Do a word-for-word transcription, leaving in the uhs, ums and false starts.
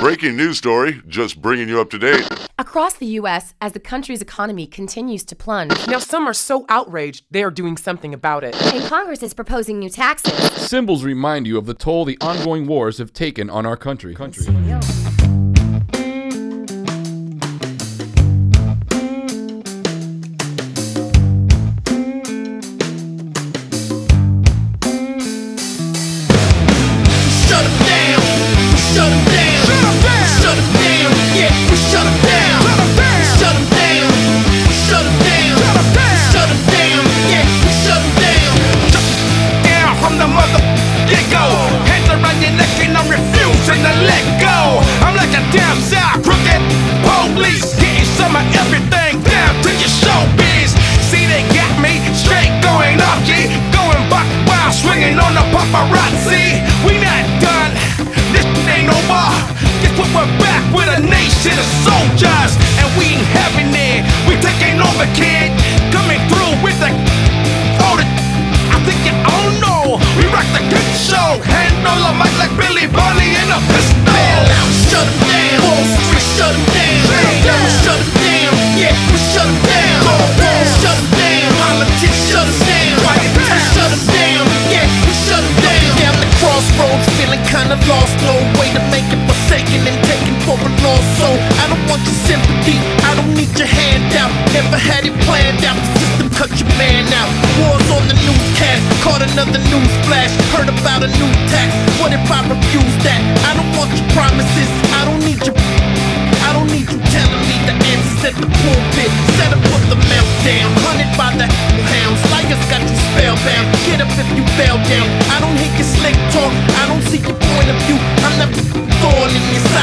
breaking news story, just bringing you up to date. Across the U S, as the country's economy continues to plunge. Now some are so outraged, they are doing something about it. And Congress is proposing new taxes. Symbols remind you of the toll the ongoing wars have taken on our country. country. Paparazzi, we not done. This ain't over. Guess what? We're back with a nation of soldiers, and we ain't having it. We taking over, kid. Coming through with the oh, the, I think you all know. We rock the good show. Handle a mic like Billy Bunny and a pistol. Man, now shut 'em down. Wall Street, shut 'em down. Yeah, we shut 'em down. Yeah, we shut 'em down. Shut 'em down. Politics, shut 'em down. White House, shut 'em down. Yeah, we shut 'em down. Down the crossroads, feeling kinda lost. No way to make it, forsaken and taken for a lost soul. I don't want your sympathy, I don't need your handout. Never had it planned out, the system cut your man out. Wars on the newscast, caught another news flash. Heard about a new tax, what if I refuse that? I don't want your promises, I don't need your I don't need you telling me the answers at the pulpit. Set up with the meltdown, hunted by the hounds. Liars got you spellbound, get up if you fell down. I don't hear your slick talk, I don't see your point of view. I'm not thorn in your side.